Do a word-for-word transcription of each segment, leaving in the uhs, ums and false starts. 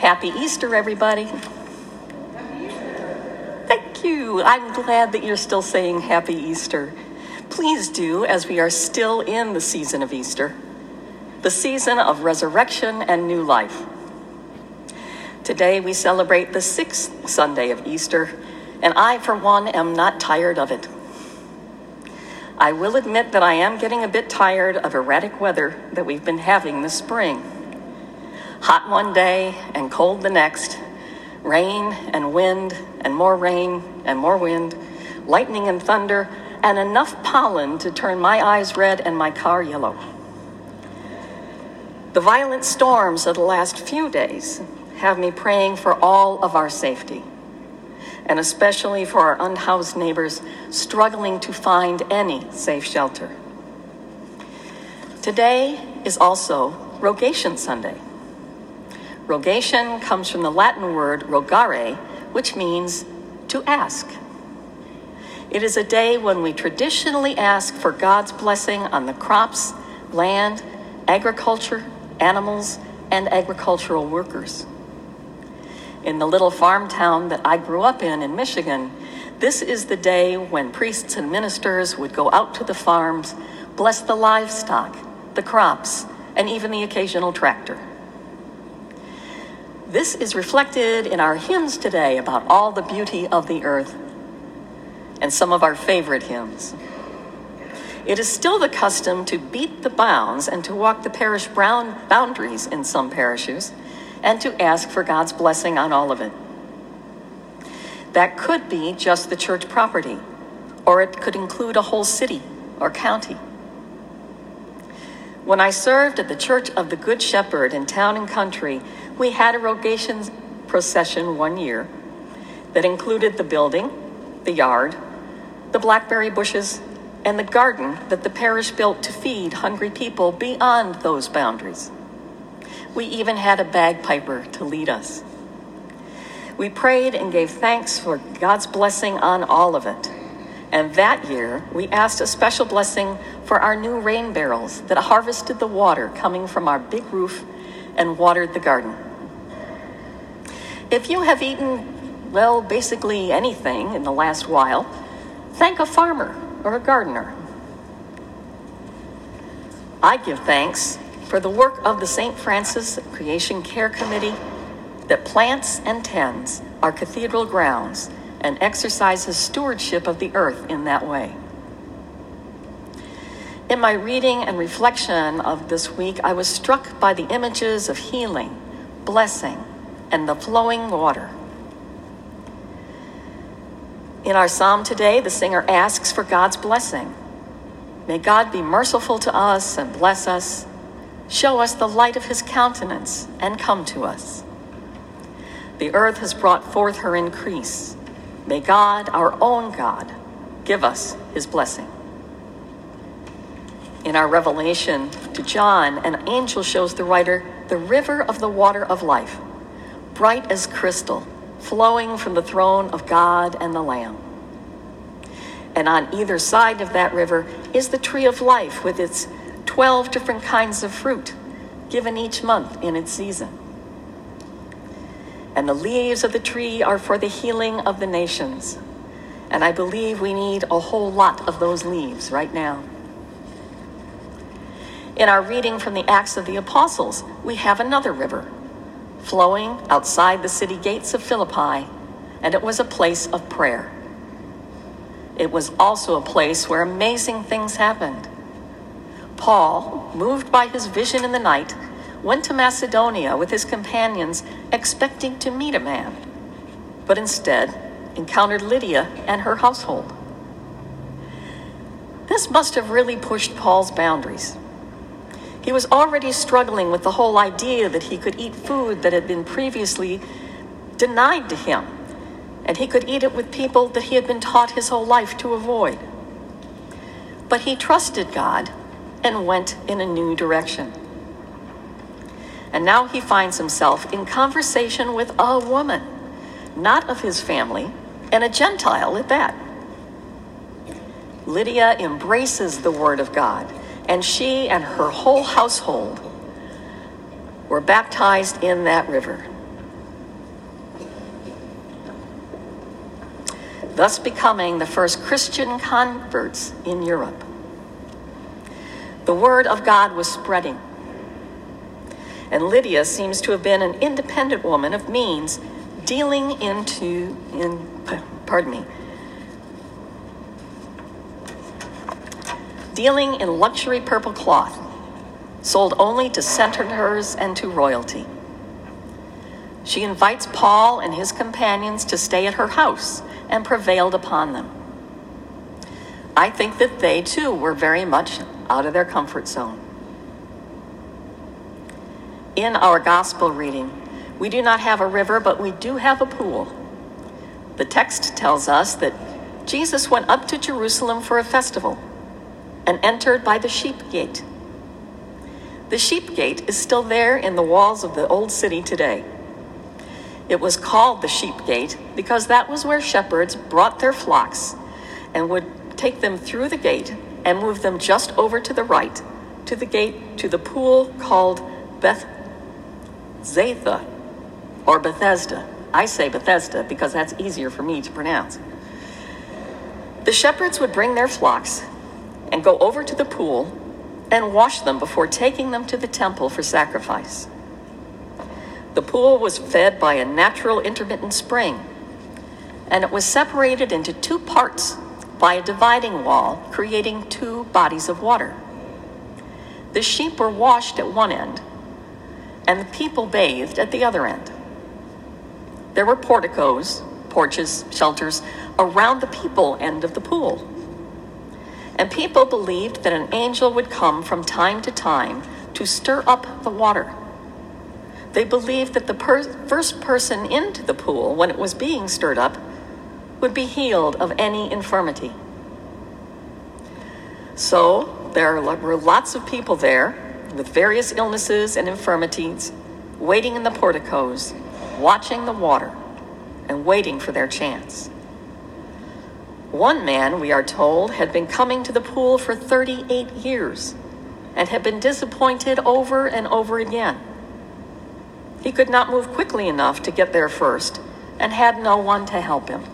Happy Easter, everybody. Thank you. I'm glad that you're still saying Happy Easter. Please do, as we are still in the season of Easter, the season of resurrection and new life. Today we celebrate the sixth Sunday of Easter, and I, for one, am not tired of it. I will admit that I am getting a bit tired of erratic weather that we've been having this spring. Hot one day and cold the next, rain and wind and more rain and more wind, lightning and thunder, and enough pollen to turn my eyes red and my car yellow. The violent storms of the last few days have me praying for all of our safety, and especially for our unhoused neighbors struggling to find any safe shelter. Today is also Rogation Sunday. Rogation comes from the Latin word rogare, which means to ask. It is a day when we traditionally ask for God's blessing on the crops, land, agriculture, animals, and agricultural workers. In the little farm town that I grew up in in Michigan, this is the day when priests and ministers would go out to the farms, bless the livestock, the crops, and even the occasional tractor. This is reflected in our hymns today about all the beauty of the earth and some of our favorite hymns. It is still the custom to beat the bounds and to walk the parish boundaries in some parishes and to ask for God's blessing on all of it. That could be just the church property, or it could include a whole city or county. When I served at the Church of the Good Shepherd in Town and Country, we had a rogation procession one year that included the building, the yard, the blackberry bushes, and the garden that the parish built to feed hungry people beyond those boundaries. We even had a bagpiper to lead us. We prayed and gave thanks for God's blessing on all of it. And that year, we asked a special blessing for our new rain barrels that harvested the water coming from our big roof and watered the garden. If you have eaten, well, basically anything in the last while, thank a farmer or a gardener. I give thanks for the work of the Saint Francis Creation Care Committee that plants and tends our cathedral grounds and exercises stewardship of the earth in that way. In my reading and reflection of this week, I was struck by the images of healing, blessing, and the flowing water. In our psalm today, the singer asks for God's blessing. May God be merciful to us and bless us, show us the light of his countenance, and come to us. The earth has brought forth her increase. May God, our own God, give us his blessing. In our revelation to John, an angel shows the writer the river of the water of life, bright as crystal, flowing from the throne of God and the Lamb. And on either side of that river is the tree of life with its twelve different kinds of fruit, given each month in its season. And the leaves of the tree are for the healing of the nations. And I believe we need a whole lot of those leaves right now. In our reading from the Acts of the Apostles, we have another river flowing outside the city gates of Philippi, and it was a place of prayer. It was also a place where amazing things happened. Paul, moved by his vision in the night, went to Macedonia with his companions, expecting to meet a man, but instead encountered Lydia and her household. This must have really pushed Paul's boundaries. He was already struggling with the whole idea that he could eat food that had been previously denied to him, and he could eat it with people that he had been taught his whole life to avoid. But he trusted God and went in a new direction. And now he finds himself in conversation with a woman, not of his family, and a Gentile at that. Lydia embraces the word of God, and she and her whole household were baptized in that river. thus becoming the first Christian converts in Europe. The word of God was spreading, and Lydia seems to have been an independent woman of means, dealing into, in, pardon me, dealing in luxury purple cloth, sold only to senators and to royalty. She invites Paul and his companions to stay at her house and prevailed upon them. I think that they too were very much out of their comfort zone. In our gospel reading, we do not have a river, but we do have a pool. The text tells us that Jesus went up to Jerusalem for a festival and entered by the sheep gate. The sheep gate is still there in the walls of the old city today. It was called the sheep gate because that was where shepherds brought their flocks and would take them through the gate and move them just over to the right to the gate to the pool called Bethzatha or Bethesda. I say Bethesda because that's easier for me to pronounce. The shepherds would bring their flocks and go over to the pool and wash them before taking them to the temple for sacrifice. The pool was fed by a natural intermittent spring, and it was separated into two parts by a dividing wall, creating two bodies of water. The sheep were washed at one end, and the people bathed at the other end. There were porticos, porches, shelters around the people end of the pool. And people believed that an angel would come from time to time to stir up the water. They believed that the per- first person into the pool, when it was being stirred up, would be healed of any infirmity. So there were lots of people there with various illnesses and infirmities, waiting in the porticos, watching the water, and waiting for their chance. One man, we are told, had been coming to the pool for thirty-eight years and had been disappointed over and over again. He could not move quickly enough to get there first and had no one to help him.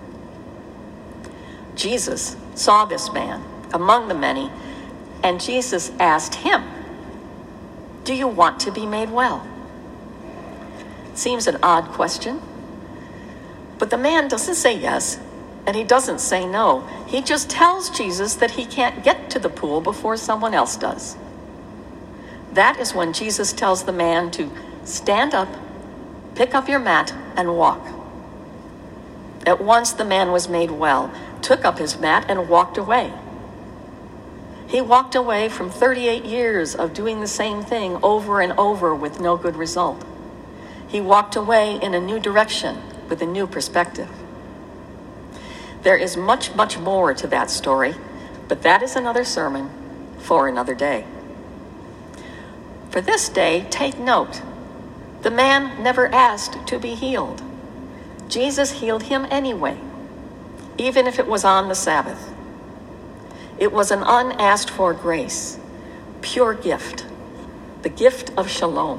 Jesus saw this man among the many, and Jesus asked him, "Do you want to be made well?" Seems an odd question, but the man doesn't say yes. And he doesn't say no. He just tells Jesus that he can't get to the pool before someone else does. That is when Jesus tells the man to stand up, pick up your mat, and walk. At once the man was made well, took up his mat, and walked away. He walked away from thirty-eight years of doing the same thing over and over with no good result. He walked away in a new direction with a new perspective. There is much, much more to that story, but that is another sermon for another day. For this day, take note. The man never asked to be healed. Jesus healed him anyway, even if it was on the Sabbath. It was an unasked for grace, pure gift, the gift of shalom.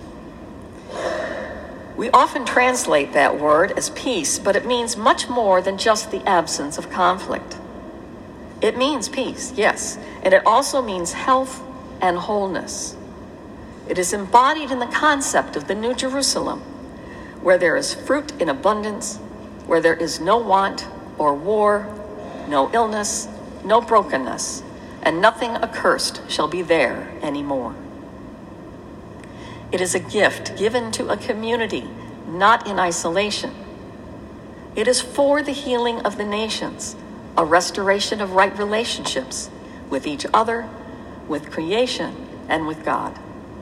We often translate that word as peace, but it means much more than just the absence of conflict. It means peace, yes, and it also means health and wholeness. It is embodied in the concept of the New Jerusalem, where there is fruit in abundance, where there is no want or war, no illness, no brokenness, and nothing accursed shall be there anymore. It is a gift given to a community, not in isolation. It is for the healing of the nations, a restoration of right relationships with each other, with creation, and with God.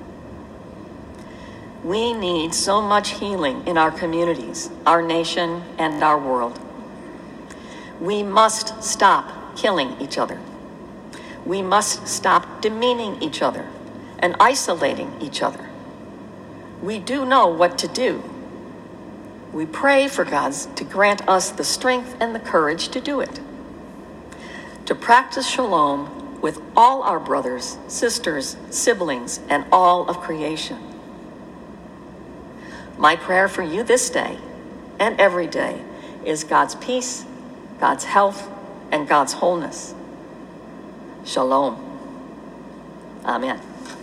We need so much healing in our communities, our nation, and our world. We must stop killing each other. We must stop demeaning each other and isolating each other. We do know what to do. We pray for God to grant us the strength and the courage to do it. To practice shalom with all our brothers, sisters, siblings, and all of creation. My prayer for you this day and every day is God's peace God's health, and God's wholeness. Shalom. Amen.